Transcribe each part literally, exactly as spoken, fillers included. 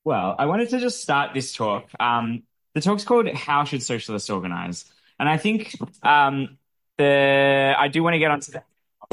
Well, I wanted to just start this talk. Um, the talk's called "How Should Socialists Organize?" And I think um, the I do want to get onto the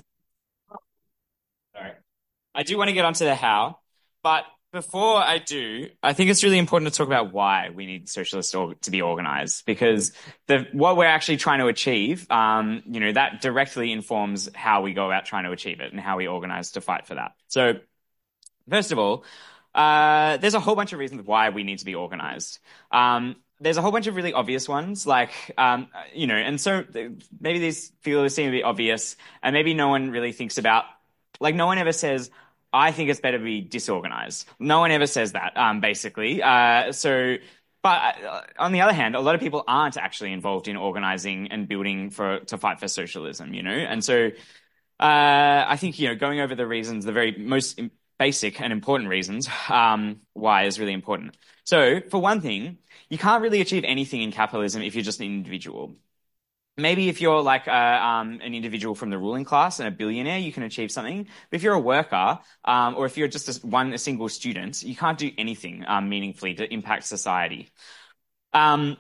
sorry, I do want to get onto the how, but before I do, I think it's really important to talk about why we need socialists to, to be organized, because the what we're actually trying to achieve, um, you know, that directly informs how we go about trying to achieve it and how we organize to fight for that. So, first of all, uh, there's a whole bunch of reasons why we need to be organized. Um, there's a whole bunch of really obvious ones, like, um, you know, and so maybe these feel seem a bit obvious, and maybe no one really thinks about, like, no one ever says, I think it's better to be disorganized. No one ever says that, um, basically. Uh, so, but uh, on the other hand, a lot of people aren't actually involved in organizing and building for to fight for socialism, you know, and so. Uh, I think, you know, going over the reasons, the very most im- basic and important reasons, um, why is really important. So, for one thing, you can't really achieve anything in capitalism if you're just an individual. Maybe if you're like a, um, an individual from the ruling class and a billionaire, you can achieve something. But if you're a worker, um, or if you're just a, one a single student, you can't do anything um, meaningfully to impact society. Um,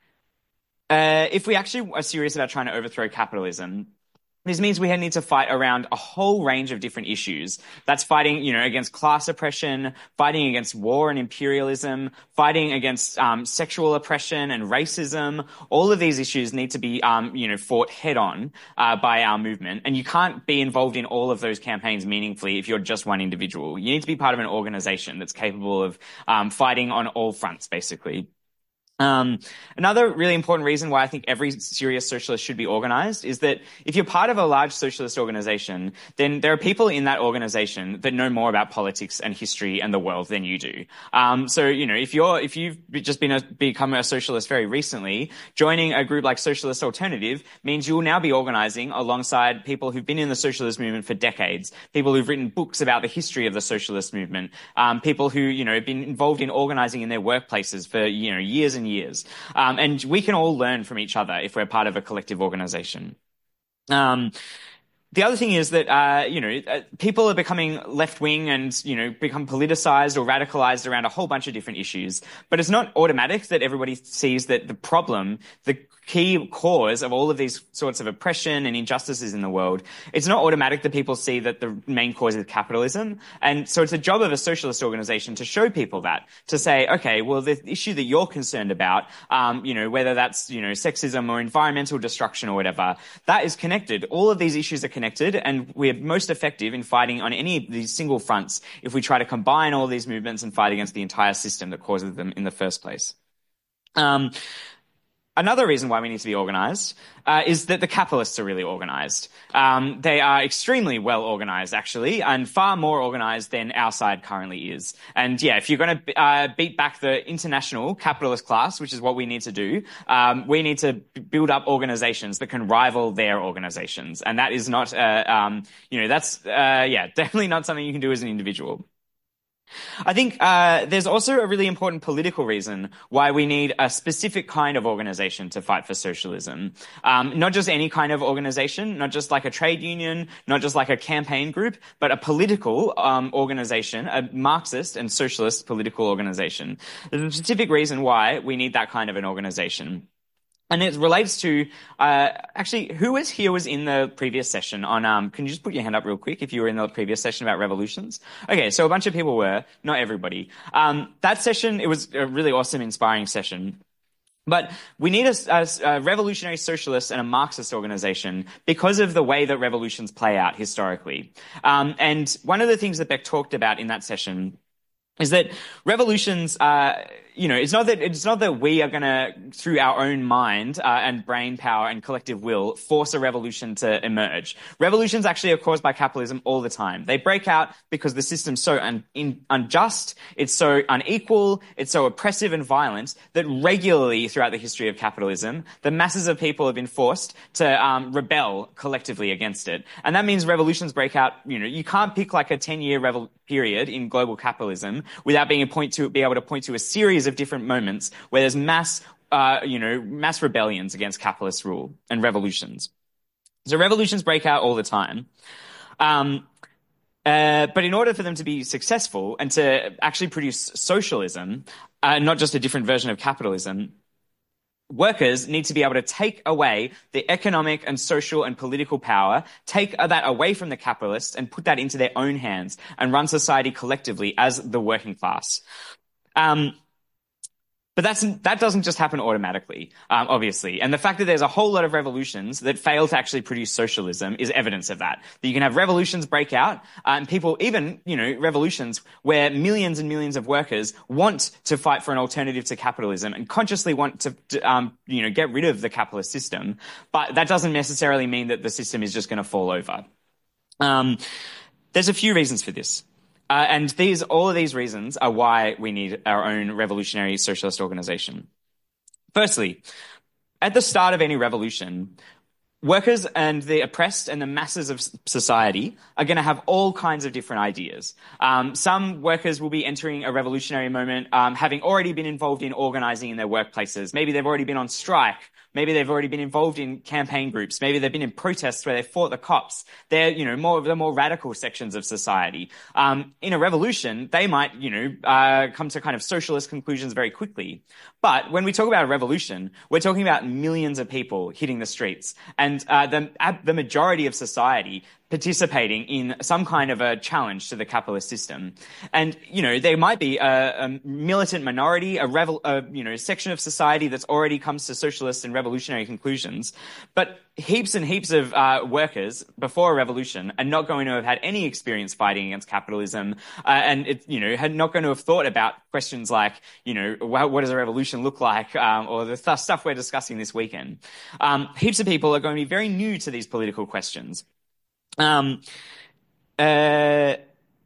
uh, if we actually are serious about trying to overthrow capitalism, this means we need to fight around a whole range of different issues. That's fighting, you know, against class oppression, fighting against war and imperialism, fighting against um, sexual oppression and racism. All of these issues need to be, um, you know, fought head on uh, by our movement. And you can't be involved in all of those campaigns meaningfully if you're just one individual. You need to be part of an organization that's capable of um, fighting on all fronts, basically. Um, another really important reason why I think every serious socialist should be organized is that if you're part of a large socialist organization, then there are people in that organization that know more about politics and history and the world than you do. Um, so, you know, if you're, if you've just been a, become a socialist very recently, joining a group like Socialist Alternative means you will now be organizing alongside people who've been in the socialist movement for decades, people who've written books about the history of the socialist movement, um, people who, you know, have been involved in organizing in their workplaces for, you know, years and years. Um, and we can all learn from each other if we're part of a collective organization. Um, the other thing is that, uh, you know, uh, people are becoming left wing and, you know, become politicized or radicalized around a whole bunch of different issues. But it's not automatic that everybody sees that the problem, the key cause of all of these sorts of oppression and injustices in the world, it's not automatic that people see that the main cause is capitalism. And so it's a job of a socialist organization to show people that, to say, okay, well, the issue that you're concerned about, um, you know, whether that's, you know, sexism or environmental destruction or whatever, that is connected. All of these issues are connected, and we're most effective in fighting on any of these single fronts if we try to combine all these movements and fight against the entire system that causes them in the first place. Um, Another reason why we need to be organized uh, is that the capitalists are really organized. Um, they are extremely well organized, actually, and far more organized than our side currently is. And yeah, if you're going to uh, beat back the international capitalist class, which is what we need to do, um, we need to b- build up organizations that can rival their organizations. And that is not, uh, um, you know, that's, uh, yeah, definitely not something you can do as an individual. I think uh, there's also a really important political reason why we need a specific kind of organization to fight for socialism. Um, not just any kind of organization, not just like a trade union, not just like a campaign group, but a political um, organization, a Marxist and socialist political organization. There's a specific reason why we need that kind of an organization. And it relates to, uh, actually, who was here was in the previous session on, um, can you just put your hand up real quick if you were in the previous session about revolutions? Okay, so a bunch of people were, not everybody. Um, that session, it was a really awesome, inspiring session. But we need a, a, a revolutionary socialist and a Marxist organization because of the way that revolutions play out historically. Um, and one of the things that Beck talked about in that session is that revolutions, uh, you know, it's not that it's not that we are going to, through our own mind uh, and brain power and collective will, force a revolution to emerge. Revolutions actually are caused by capitalism all the time. They break out because the system's so un- in- unjust, it's so unequal, it's so oppressive and violent that regularly throughout the history of capitalism, the masses of people have been forced to um, rebel collectively against it. And that means revolutions break out. You know, you can't pick like a ten-year revol- period in global capitalism without being a point to be able to point to a series of different moments where there's mass, uh, you know, mass rebellions against capitalist rule and revolutions. So revolutions break out all the time. Um, Uh, but in order for them to be successful and to actually produce socialism, uh, not just a different version of capitalism, workers need to be able to take away the economic and social and political power, take that away from the capitalists and put that into their own hands and run society collectively as the working class. Um, But that's that doesn't just happen automatically, um, obviously. And the fact that there's a whole lot of revolutions that fail to actually produce socialism is evidence of that. That you can have revolutions break out, uh, and people, even, you know, revolutions where millions and millions of workers want to fight for an alternative to capitalism and consciously want to, to um, you know, get rid of the capitalist system. But that doesn't necessarily mean that the system is just going to fall over. Um, there's a few reasons for this. Uh, and these, all of these reasons are why we need our own revolutionary socialist organization. Firstly, at the start of any revolution, workers and the oppressed and the masses of society are going to have all kinds of different ideas. Um, some workers will be entering a revolutionary moment um, having already been involved in organizing in their workplaces. Maybe they've already been on strike. Maybe they've already been involved in campaign groups. Maybe they've been in protests where they fought the cops. They're, you know, more of the more radical sections of society. Um, in a revolution, they might, you know, uh, come to kind of socialist conclusions very quickly. But when we talk about a revolution, we're talking about millions of people hitting the streets, and uh, the the majority of society participating in some kind of a challenge to the capitalist system. And, you know, there might be a, a militant minority, a, revel, a, you know, section of society that's already comes to socialist and revolutionary conclusions. But heaps and heaps of uh, workers before a revolution are not going to have had any experience fighting against capitalism. Uh, and, it, you know, had not going to have thought about questions like, you know, what, what does a revolution look like? Um, or the th- stuff we're discussing this weekend. Um, heaps of people are going to be very new to these political questions. Um, uh, and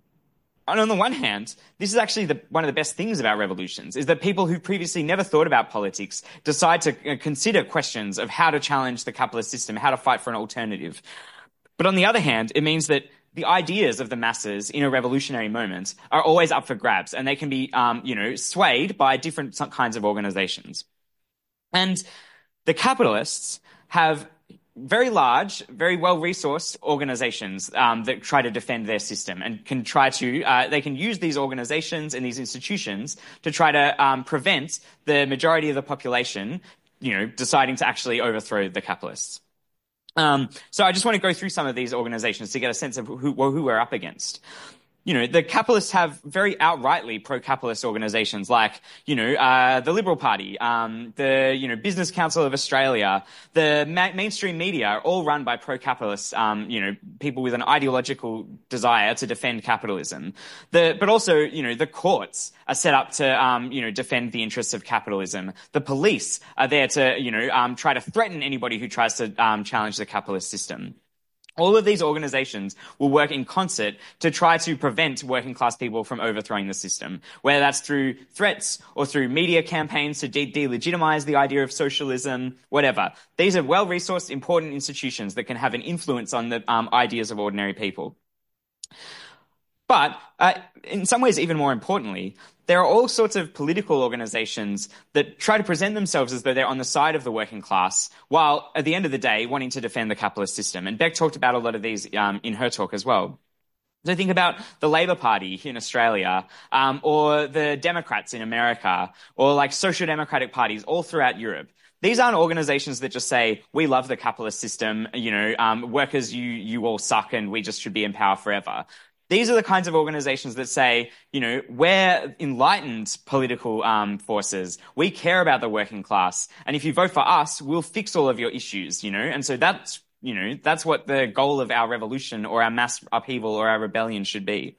on the one hand, this is actually the, one of the best things about revolutions, is that people who previously never thought about politics decide to uh, consider questions of how to challenge the capitalist system, how to fight for an alternative. But on the other hand, it means that the ideas of the masses in a revolutionary moment are always up for grabs, and they can be, um, you know, swayed by different kinds of organizations. And the capitalists have very large, very well-resourced organizations um, that try to defend their system and can try to, uh, they can use these organizations and these institutions to try to um, prevent the majority of the population, you know, deciding to actually overthrow the capitalists. Um, so I just want to go through some of these organizations to get a sense of who, who we're up against. You know, the capitalists have very outrightly pro-capitalist organizations like, you know, uh, the Liberal Party, um, the, you know, Business Council of Australia, the ma- mainstream media are all run by pro-capitalists, um, you know, people with an ideological desire to defend capitalism. The, but also, you know, the courts are set up to, um, you know, defend the interests of capitalism. The police are there to, you know, um, try to threaten anybody who tries to, um, challenge the capitalist system. All of these organizations will work in concert to try to prevent working class people from overthrowing the system, whether that's through threats or through media campaigns to de- delegitimize the idea of socialism, whatever. These are well-resourced, important institutions that can have an influence on the um, ideas of ordinary people. But uh, in some ways, even more importantly, there are all sorts of political organizations that try to present themselves as though they're on the side of the working class, while at the end of the day wanting to defend the capitalist system. And Beck talked about a lot of these um, in her talk as well. So think about the Labour Party in Australia, um, or the Democrats in America, or like social democratic parties all throughout Europe. These aren't organizations that just say, we love the capitalist system, you know, um, workers, you, you all suck and we just should be in power forever. These are the kinds of organizations that say, you know, we're enlightened political um, forces. We care about the working class. And if you vote for us, we'll fix all of your issues, you know. And so that's, you know, that's what the goal of our revolution or our mass upheaval or our rebellion should be.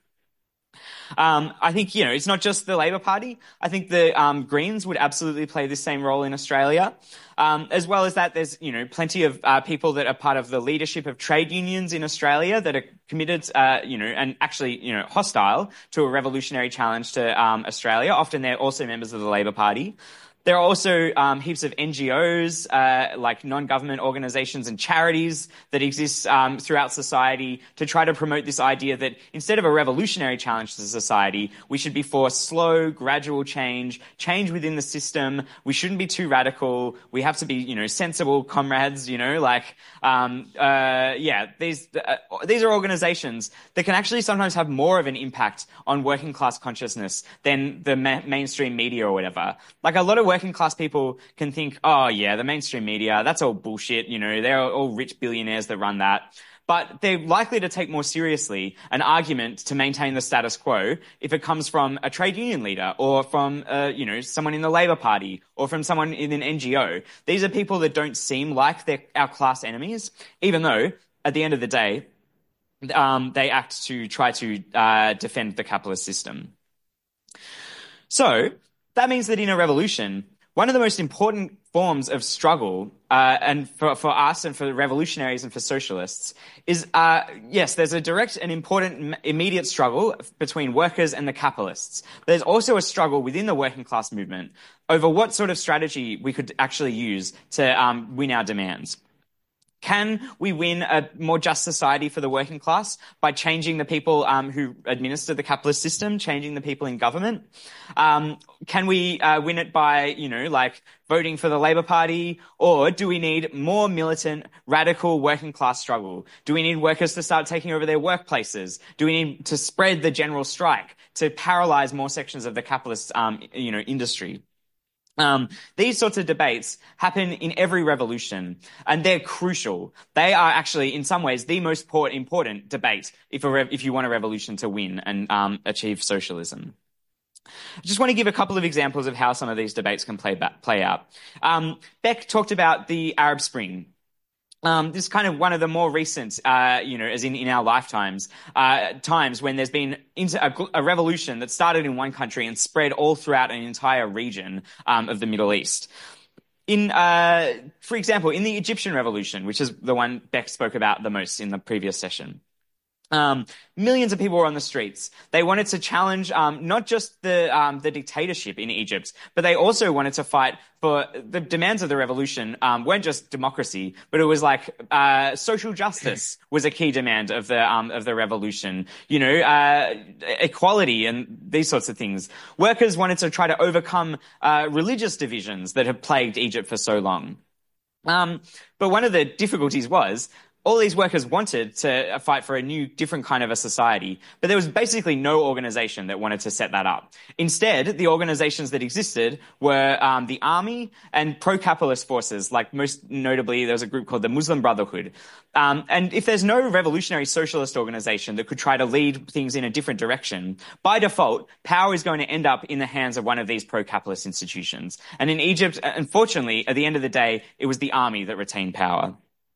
Um, I think, you know, it's not just the Labour Party. I think the um, Greens would absolutely play the same role in Australia. Um, as well as that, there's, you know, plenty of uh, people that are part of the leadership of trade unions in Australia that are committed, uh, you know, and actually, you know, hostile to a revolutionary challenge to um, Australia. Often they're also members of the Labour Party. There are also um, heaps of N G Os, uh, like non-government organizations and charities that exist um, throughout society to try to promote this idea that instead of a revolutionary challenge to society, we should be for slow, gradual change, change within the system. We shouldn't be too radical. We have to be, you know, sensible comrades, you know, like, um, uh, yeah, these, uh, these are organizations that can actually sometimes have more of an impact on working class consciousness than the ma- mainstream media or whatever. Like a lot of working class people can think, oh yeah, the mainstream media, that's all bullshit. You know, they're all rich billionaires that run that. But they're likely to take more seriously an argument to maintain the status quo if it comes from a trade union leader or from, uh, you know, someone in the Labour Party or from someone in an N G O. These are people that don't seem like they're our class enemies, even though at the end of the day, um, they act to try to uh, defend the capitalist system. So that means that in a revolution, one of the most important forms of struggle, uh, and for, for us and for revolutionaries and for socialists, is, uh, yes, there's a direct and important immediate struggle between workers and the capitalists. But there's also a struggle within the working class movement over what sort of strategy we could actually use to um, win our demands. Can we win a more just society for the working class by changing the people um, who administer the capitalist system, changing the people in government? Um, can we uh, win it by, you know, like voting for the Labour Party? Or do we need more militant, radical working class struggle? Do we need workers to start taking over their workplaces? Do we need to spread the general strike to paralyze more sections of the capitalist, um, you know, industry? Um, these sorts of debates happen in every revolution, and they're crucial. They are actually, in some ways, the most important debate if, a rev- if you want a revolution to win and um, achieve socialism. I just want to give a couple of examples of how some of these debates can play, back, play out. Um, Beck talked about the Arab Spring. Um, this is kind of one of the more recent, uh, you know, as in, in our lifetimes, uh, times when there's been inter- a, a revolution that started in one country and spread all throughout an entire region, um, of the Middle East. In, uh, for example, in the Egyptian Revolution, which is the one Beck spoke about the most in the previous session. Um, millions of people were on the streets. They wanted to challenge um, not just the um, the dictatorship in Egypt, but they also wanted to fight for the demands of the revolution. Um, weren't just democracy, but it was like uh, social justice was a key demand of the um, of the revolution. You know, uh, equality and these sorts of things. Workers wanted to try to overcome uh, religious divisions that have plagued Egypt for so long. Um, but one of the difficulties was, all these workers wanted to fight for a new, different kind of a society, but there was basically no organization that wanted to set that up. Instead, the organizations that existed were um, the army and pro-capitalist forces, like most notably, there was a group called the Muslim Brotherhood. Um, and if there's no revolutionary socialist organization that could try to lead things in a different direction, by default, power is going to end up in the hands of one of these pro-capitalist institutions. And in Egypt, unfortunately, at the end of the day, it was the army that retained power.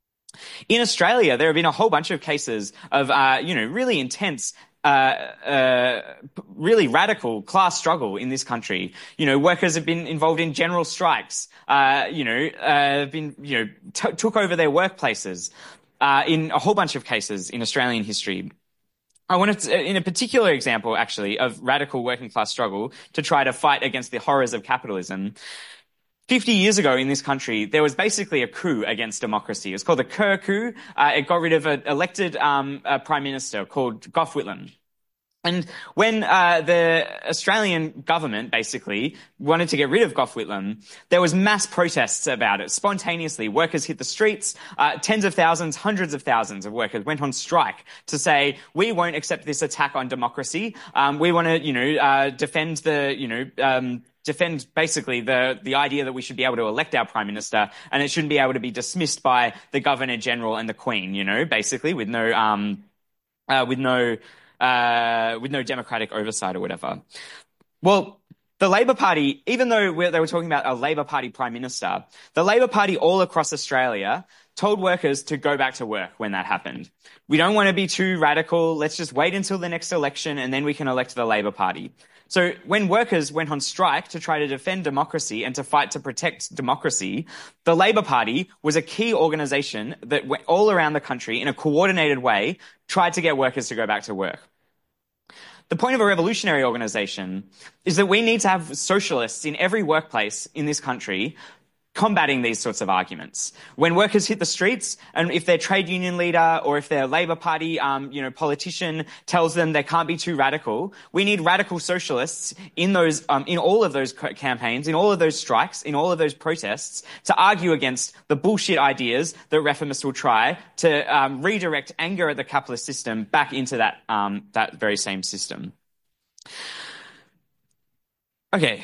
In Australia, there have been a whole bunch of cases of, uh, you know, really intense, uh, uh, really radical class struggle in this country. You know, workers have been involved in general strikes, uh, you know, uh, been, you know, t- took over their workplaces, uh, in a whole bunch of cases in Australian history. I wanted to, in a particular example, actually, of radical working class struggle to try to fight against the horrors of capitalism. Fifty years ago in this country, there was basically a coup against democracy. It was called the Kerr coup. Uh, it got rid of an elected um, a prime minister called Gough Whitlam. And when uh, the Australian government basically wanted to get rid of Gough Whitlam, there was mass protests about it. Spontaneously, workers hit the streets. Uh, tens of thousands, hundreds of thousands of workers went on strike to say, we won't accept this attack on democracy. Um, we want to, you know, uh, defend the, you know, um, defend basically the, the idea that we should be able to elect our prime minister and it shouldn't be able to be dismissed by the governor general and the queen, you know, basically with no, um, uh, with no, uh, with no democratic oversight or whatever. Well, the Labour Party, even though we're, they were talking about a Labour Party prime minister, the Labour Party all across Australia told workers to go back to work when that happened. We don't want to be too radical. Let's just wait until the next election and then we can elect the Labour Party. So when workers went on strike to try to defend democracy and to fight to protect democracy, the Labour Party was a key organisation that went all around the country in a coordinated way, tried to get workers to go back to work. the point of a revolutionary organization is that we need to have socialists in every workplace in this country combating these sorts of arguments. When workers hit the streets, and if their trade union leader or if their Labour Party, um, you know, politician tells them they can't be too radical, we need radical socialists in those, um, in all of those campaigns, in all of those strikes, in all of those protests, to argue against the bullshit ideas that reformists will try to um, redirect anger at the capitalist system back into that um, that very same system. Okay.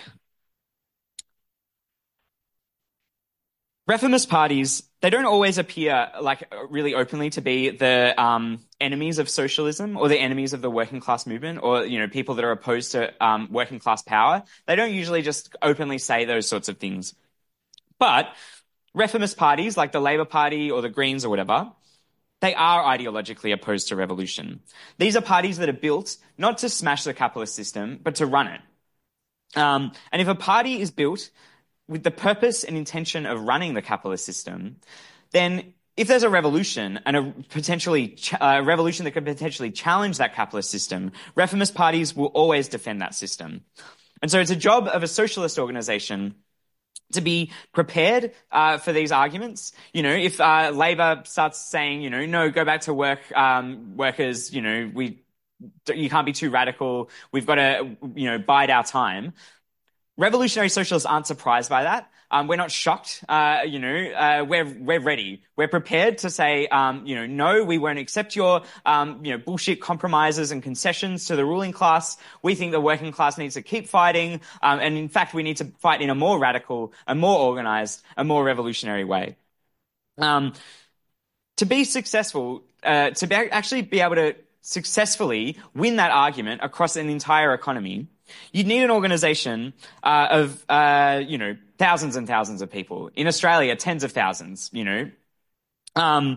Reformist parties, they don't always appear like really openly to be the um, enemies of socialism or the enemies of the working class movement, or, you know, people that are opposed to um, working class power. They don't usually just openly say those sorts of things. But reformist parties like the Labour Party or the Greens or whatever, they are ideologically opposed to revolution. These are parties that are built not to smash the capitalist system, but to run it. Um, and if a party is built with the purpose and intention of running the capitalist system, then if there's a revolution and a potentially a revolution that could potentially challenge that capitalist system, reformist parties will always defend that system. And so it's a job of a socialist organization to be prepared uh, for these arguments. You know, if uh, Labor starts saying, you know, no, go back to work, um, workers, you know, we you can't be too radical, we've got to, you know, bide our time. Revolutionary socialists aren't surprised by that. Um, we're not shocked. Uh, you know, uh, we're we're ready. We're prepared to say, um, you know, no, we won't accept your, um, you know, bullshit compromises and concessions to the ruling class. We think the working class needs to keep fighting, um, and in fact, we need to fight in a more radical, a more organized, a more revolutionary way. Um, to be successful, uh, to be, actually be able to successfully win that argument across an entire economy, you'd need an organization uh, of, uh, you know, thousands and thousands of people. In Australia, tens of thousands, you know. Um,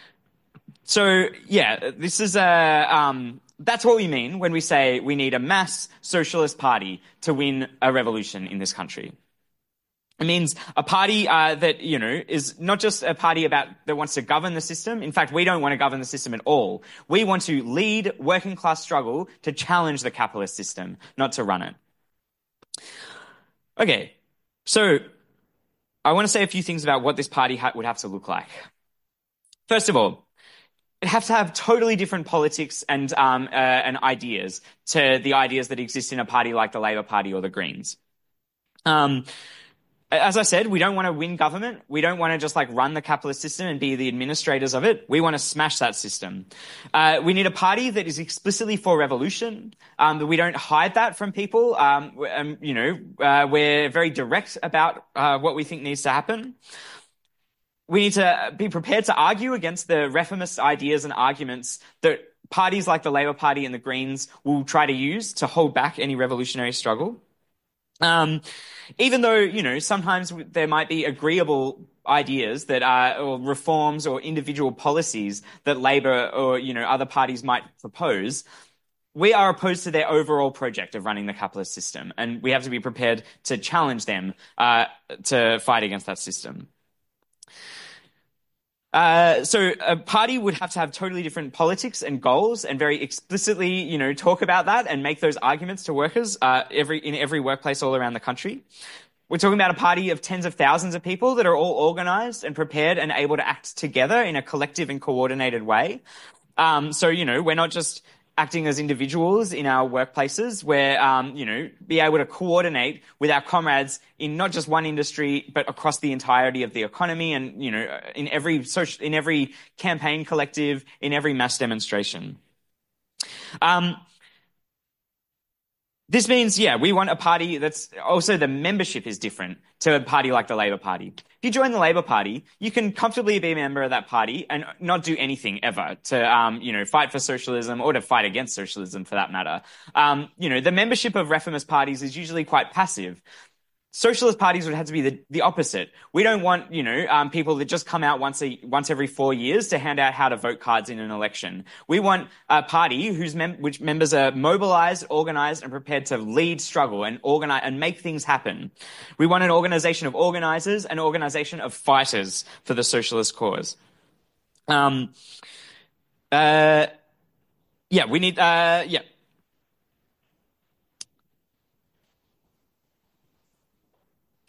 so, yeah, this is a, um, that's what we mean when we say we need a mass socialist party to win a revolution in this country. It means a party uh, that, you know, is not just a party about that wants to govern the system. In fact, we don't want to govern the system at all. We want to lead working class struggle to challenge the capitalist system, not to run it. Okay, so I want to say a few things about what this party ha- would have to look like. First of all, it has to have totally different politics and um, uh, and ideas to the ideas that exist in a party like the Labour Party or the Greens. Um, As I said, we don't want to win government. We don't want to just like run the capitalist system and be the administrators of it. We want to smash that system. Uh, we need a party that is explicitly for revolution. Um, that we don't hide that from people. Um, um, you know, uh, we're very direct about uh, what we think needs to happen. We need to be prepared to argue against the reformist ideas and arguments that parties like the Labour Party and the Greens will try to use to hold back any revolutionary struggle. Um, even though, you know, sometimes there might be agreeable ideas that are, or reforms or individual policies that Labor or, you know, other parties might propose, we are opposed to their overall project of running the capitalist system. And we have to be prepared to challenge them, uh, to fight against that system. Uh, so a party would have to have totally different politics and goals and very explicitly, you know, talk about that and make those arguments to workers, uh, every, in every workplace all around the country. We're talking about a party of tens of thousands of people that are all organized and prepared and able to act together in a collective and coordinated way. Um, so, you know, we're not just acting as individuals in our workplaces, where, um, you know, be able to coordinate with our comrades in not just one industry, but across the entirety of the economy and, you know, in every social, in every campaign collective, in every mass demonstration. Um, This means, yeah, we want a party that's also the membership is different to a party like the Labour Party. If you join the Labour Party, you can comfortably be a member of that party and not do anything ever to, um, you know, fight for socialism or to fight against socialism for that matter. Um, you know, the membership of reformist parties is usually quite passive. Socialist parties would have to be the, the opposite. We don't want, you know, um, people that just come out once a, once every four years to hand out how to vote cards in an election. We want a party whose mem- which members are mobilized, organized, and prepared to lead struggle and organize and make things happen. We want an organization of organizers, an organization of fighters for the socialist cause. Um, uh, yeah, we need, uh, yeah.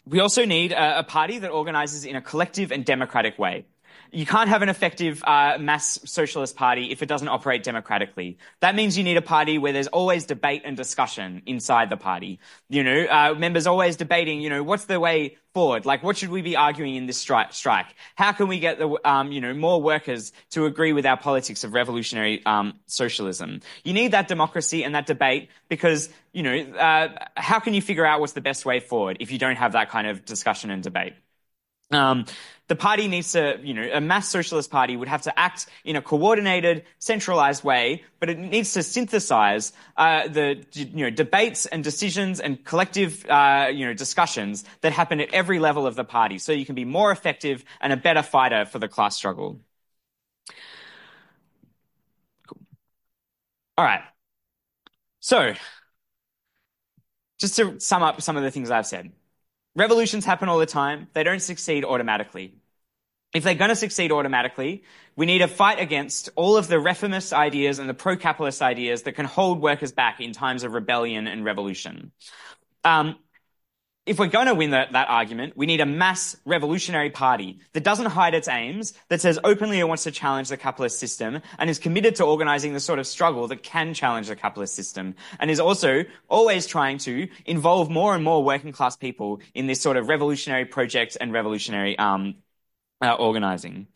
We also need a, a party that organizes in a collective and democratic way. You can't have an effective uh, mass socialist party if it doesn't operate democratically. That means you need a party where there's always debate and discussion inside the party. You know, uh, members always debating, you know, what's the way forward? Like, what should we be arguing in this stri- strike? How can we get the, um, you know, more workers to agree with our politics of revolutionary um, socialism? You need that democracy and that debate because, you know, uh, how can you figure out what's the best way forward if you don't have that kind of discussion and debate? Um, the party needs to, you know, a mass socialist party would have to act in a coordinated, centralized way, but it needs to synthesize uh, the, you know, debates and decisions and collective, uh, you know, discussions that happen at every level of the party, so you can be more effective and a better fighter for the class struggle. Cool. All right. So, just to sum up some of the things I've said. Revolutions happen all the time. They don't succeed automatically. If they're going to succeed automatically, we need to fight against all of the reformist ideas and the pro-capitalist ideas that can hold workers back in times of rebellion and revolution. Um, if we're going to win that, that argument, we need a mass revolutionary party that doesn't hide its aims, that says openly it wants to challenge the capitalist system, and is committed to organizing the sort of struggle that can challenge the capitalist system, and is also always trying to involve more and more working class people in this sort of revolutionary project and revolutionary um, uh, organizing.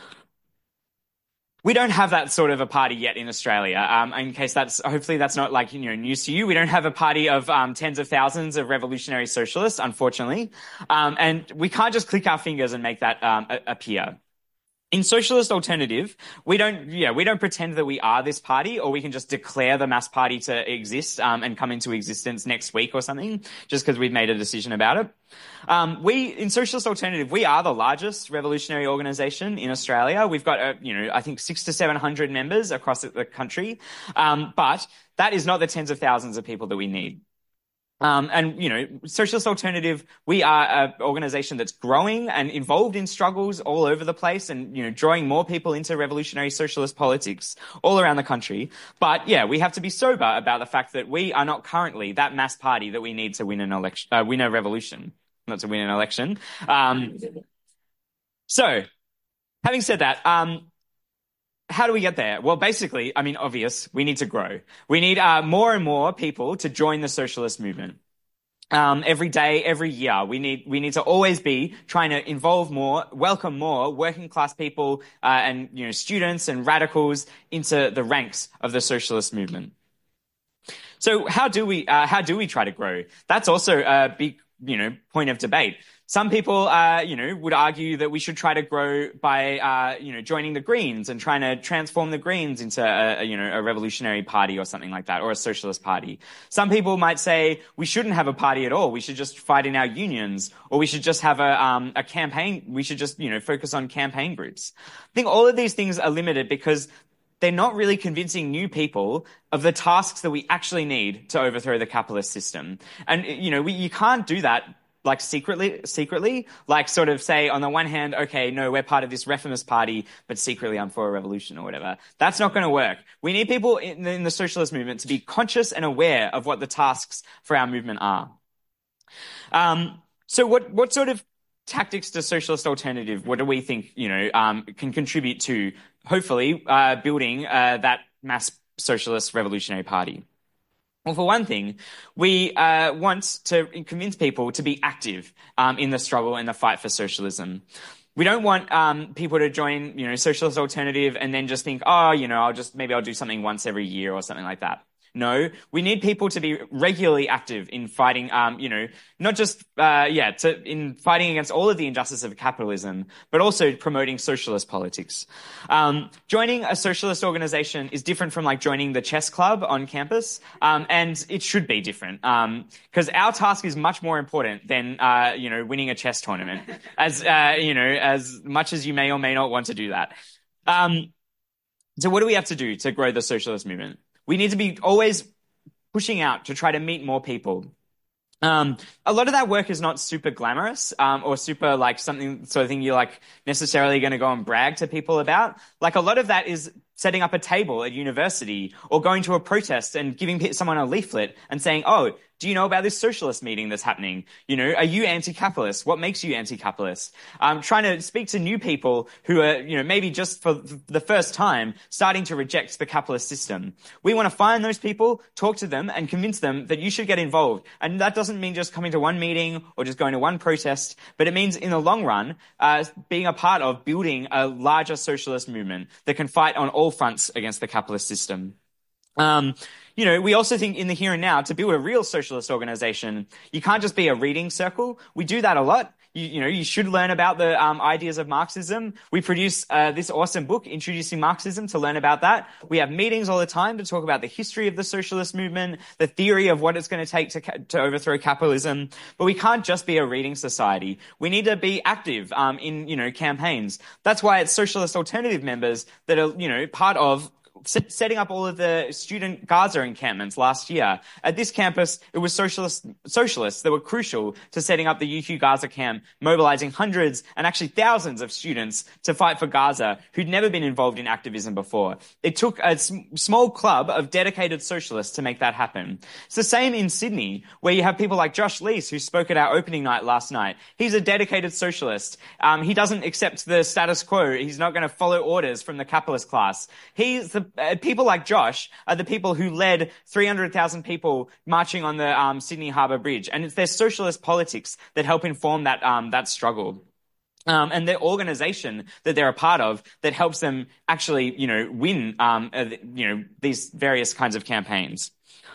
We don't have that sort of a party yet in Australia. Um, in case that's, hopefully that's not like, you know, news to you. We don't have a party of um, tens of thousands of revolutionary socialists, unfortunately. Um, and we can't just click our fingers and make that um, a- appear. In Socialist Alternative, we don't, yeah, we don't pretend that we are this party, or we can just declare the mass party to exist um, and come into existence next week or something, just because we've made a decision about it. Um, we, in Socialist Alternative, we are the largest revolutionary organisation in Australia. We've got, uh, you know, I think six to seven hundred members across the country, um, but that is not the tens of thousands of people that we need. Um, and, you know, Socialist Alternative, we are an organisation that's growing and involved in struggles all over the place and, you know, drawing more people into revolutionary socialist politics all around the country. But, yeah, we have to be sober about the fact that we are not currently that mass party that we need to win an election, uh, win a revolution, not to win an election. Um, so, having said that, um, how do we get there? Well, basically, I mean, obvious, we need to grow. We need uh, more and more people to join the socialist movement. Um, every day, every year, we need we need to always be trying to involve more, welcome more working class people uh, and you know students and radicals into the ranks of the socialist movement. So, how do we uh, how do we try to grow? That's also a big you know point of debate. Some people, uh, you know, would argue that we should try to grow by, uh, you know, joining the Greens and trying to transform the Greens into a, a, you know, a revolutionary party or something like that, or a socialist party. Some people might say we shouldn't have a party at all. We should just fight in our unions, or we should just have a, um, a campaign. We should just, you know, focus on campaign groups. I think all of these things are limited because they're not really convincing new people of the tasks that we actually need to overthrow the capitalist system. And, you know, we, you can't do that like secretly, secretly, like sort of say on the one hand, okay, no, we're part of this reformist party, but secretly I'm for a revolution or whatever. That's not going to work. We need people in the, in the socialist movement to be conscious and aware of what the tasks for our movement are. Um, so what, what sort of tactics does Socialist Alternative, what do we think, you know, um, can contribute to hopefully, uh, building, uh, that mass socialist revolutionary party? Well, for one thing, we uh, want to convince people to be active um, in the struggle and the fight for socialism. We don't want um, people to join, you know, Socialist Alternative and then just think, oh, you know, I'll just maybe I'll do something once every year or something like that. No, we need people to be regularly active in fighting, um, you know, not just, uh, yeah, to, in fighting against all of the injustice of capitalism, but also promoting socialist politics. Um, joining a socialist organization is different from like joining the chess club on campus, um, and it should be different, um, because our task is much more important than, uh, you know, winning a chess tournament, as, uh, you know, as much as you may or may not want to do that. Um, so what do we have to do to grow the socialist movement? We need to be always pushing out to try to meet more people. Um, a lot of that work is not super glamorous, um, or super like something sort of thing you're like necessarily going to go and brag to people about. Like a lot of that is setting up a table at university or going to a protest and giving someone a leaflet and saying, oh, Do you know about this socialist meeting that's happening? You know, are you anti-capitalist? What makes you anti-capitalist? Um, trying to speak to new people who are, you know, maybe just for the first time starting to reject the capitalist system. We want to find those people, talk to them, and convince them that you should get involved. And that doesn't mean just coming to one meeting or just going to one protest, but it means in the long run, uh, being a part of building a larger socialist movement that can fight on all fronts against the capitalist system. Um, you know, we also think in the here and now, to build a real socialist organization, you can't just be a reading circle. We do that a lot. You, you know, you should learn about the um, ideas of Marxism. We produce uh, this awesome book, Introducing Marxism, to learn about that. We have meetings all the time to talk about the history of the socialist movement, the theory of what it's going to take to, to overthrow capitalism. But we can't just be a reading society. We need to be active um, in, you know, campaigns. That's why it's socialist alternative members that are, you know, part of setting up all of the student Gaza encampments last year. At this campus, it was socialist, socialists that were crucial to setting up the U Q Gaza camp, mobilizing hundreds and actually thousands of students to fight for Gaza who'd never been involved in activism before. It took a sm- small club of dedicated socialists to make that happen. It's the same in Sydney, where you have people like Josh Leese, who spoke at our opening night last night. He's a dedicated socialist. Um, he doesn't accept the status quo. He's not going to follow orders from the capitalist class. He's the Uh, people like Josh are the people who led three hundred thousand people marching on the um, Sydney Harbour Bridge, and it's their socialist politics that help inform that um, that struggle. Um, and their organization that they're a part of that helps them actually, you know, win, um, uh, you know, these various kinds of campaigns.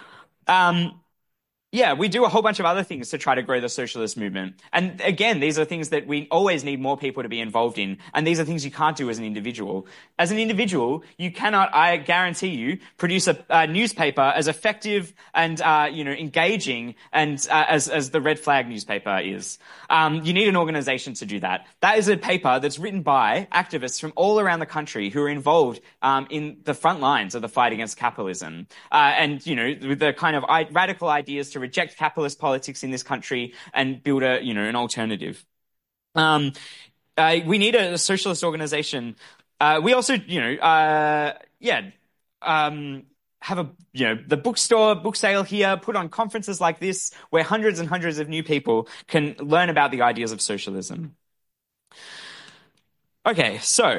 Um, Yeah, we do a whole bunch of other things to try to grow the socialist movement. And again, these are things that we always need more people to be involved in. And these are things you can't do as an individual. As an individual, you cannot, I guarantee you, produce a, a newspaper as effective and, uh, you know, engaging and uh, as, as the Red Flag newspaper is. Um, you need an organization to do that. That is a paper that's written by activists from all around the country who are involved um, in the front lines of the fight against capitalism. Uh, and, you know, with the kind of I- radical ideas to reject capitalist politics in this country and build a, you know, an alternative. Um, uh, we need a, a socialist organization. Uh, we also, you know, uh, yeah, um, have a, you know, the bookstore, book sale here, put on conferences like this where hundreds and hundreds of new people can learn about the ideas of socialism. Okay, so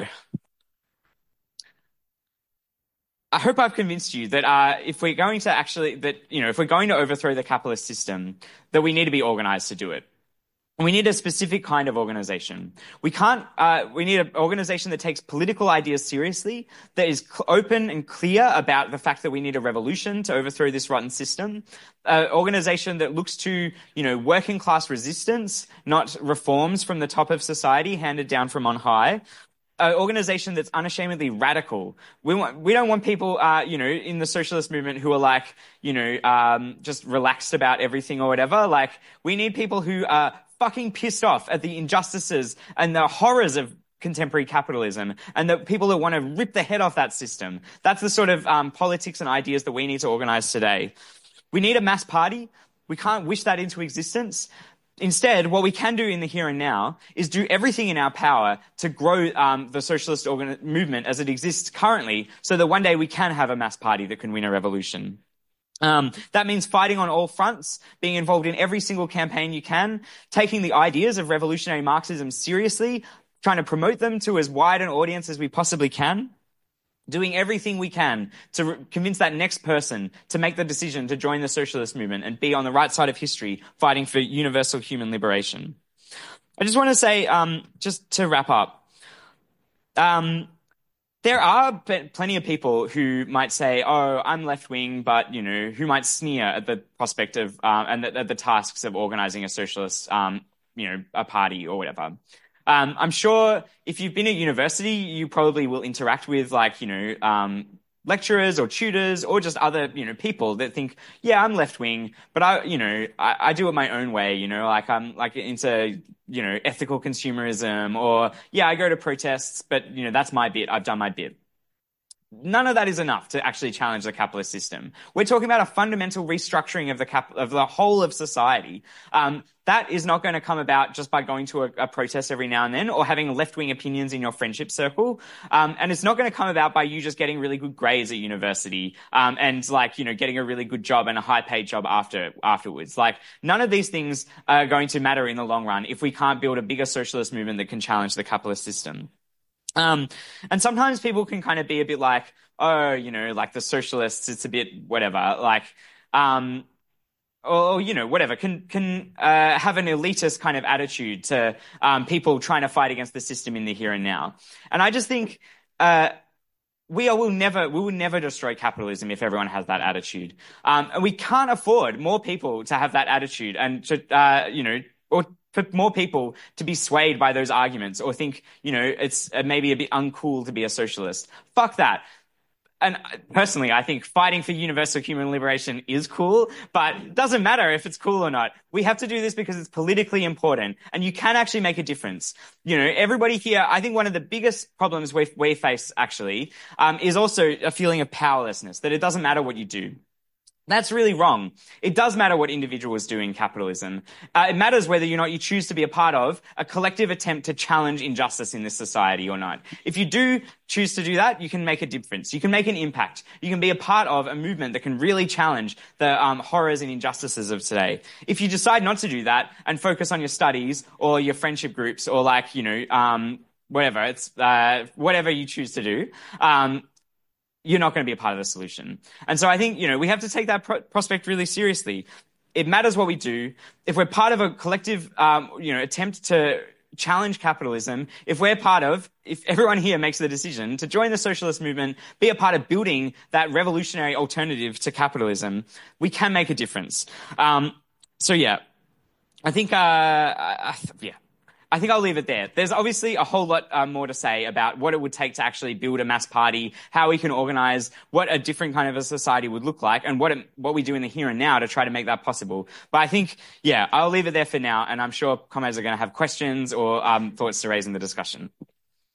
I hope I've convinced you that uh, if we're going to actually, that, you know, if we're going to overthrow the capitalist system, that we need to be organized to do it. We need a specific kind of organization. We can't, uh, we need an organization that takes political ideas seriously, that is cl- open and clear about the fact that we need a revolution to overthrow this rotten system. An organization that looks to, you know, working class resistance, not reforms from the top of society handed down from on high. An organization that's unashamedly radical. We want, we don't want people, uh, you know, in the socialist movement who are like, you know, um, just relaxed about everything or whatever. Like, we need people who are fucking pissed off at the injustices and the horrors of contemporary capitalism, and the people that want to rip the head off that system. That's the sort of um, politics and ideas that we need to organize today. We need a mass party. We can't wish that into existence. Instead, what we can do in the here and now is do everything in our power to grow um, the socialist organ- movement as it exists currently, so that one day we can have a mass party that can win a revolution. Um, that means fighting on all fronts, being involved in every single campaign you can, taking the ideas of revolutionary Marxism seriously, trying to promote them to as wide an audience as we possibly can, doing everything we can to re- convince that next person to make the decision to join the socialist movement and be on the right side of history, fighting for universal human liberation. I just want to say, um, just to wrap up, um, there are plenty of people who might say, "Oh, I'm left-wing," but, you know, who might sneer at the prospect of uh, and the, at the tasks of organizing a socialist, um, you know, a party or whatever. Um, I'm sure if you've been at university, you probably will interact with, like, you know, um, lecturers or tutors or just other, you know, people that think, yeah, I'm left wing, but I, you know, I, I do it my own way, you know, like I'm like into, you know, ethical consumerism, or, yeah, I go to protests, but, you know, that's my bit. I've done my bit. none of that is enough to actually challenge the capitalist system. We're talking about a fundamental restructuring of the cap of the whole of society. Um, that is not going to come about just by going to a, a protest every now and then or having left-wing opinions in your friendship circle. Um, and it's not going to come about by you just getting really good grades at university, um, and like, you know, getting a really good job and a high-paid job after afterwards. Like, none of these things are going to matter in the long run if we can't build a bigger socialist movement that can challenge the capitalist system. Um, and sometimes people can kind of be a bit like, oh, you know, like the socialists, it's a bit whatever, like, um, or, you know, whatever, can can uh, have an elitist kind of attitude to um, people trying to fight against the system in the here and now. And I just think uh, we are, will never we will never destroy capitalism if everyone has that attitude. Um, and we can't afford more people to have that attitude and to, uh, you know, or for more people to be swayed by those arguments or think, you know, it's maybe a bit uncool to be a socialist. Fuck that. And personally, I think fighting for universal human liberation is cool, but it doesn't matter if it's cool or not. We have to do this because it's politically important and you can actually make a difference. You know, everybody here, I think one of the biggest problems we, we face actually, um, is also a feeling of powerlessness, that it doesn't matter what you do. That's really wrong. It does matter what individuals do in capitalism. Uh, it matters whether or not you choose to be a part of a collective attempt to challenge injustice in this society or not. If you do choose to do that, you can make a difference. You can make an impact. You can be a part of a movement that can really challenge the um, horrors and injustices of today. If you decide not to do that and focus on your studies or your friendship groups or like, you know, um, whatever, it's uh, whatever you choose to do, um, you're not going to be a part of the solution. And so I think, you know, we have to take that pro- prospect really seriously. It matters what we do. If we're part of a collective, um, you know, attempt to challenge capitalism, if we're part of, if everyone here makes the decision to join the socialist movement, be a part of building that revolutionary alternative to capitalism, we can make a difference. Um, so yeah, I think, uh, I, yeah. I think I'll leave it there. There's obviously a whole lot uh, more to say about what it would take to actually build a mass party, how we can organize, what a different kind of a society would look like, and what it, what we do in the here and now to try to make that possible. But I think, yeah, I'll leave it there for now, and I'm sure comrades are going to have questions or um, thoughts to raise in the discussion.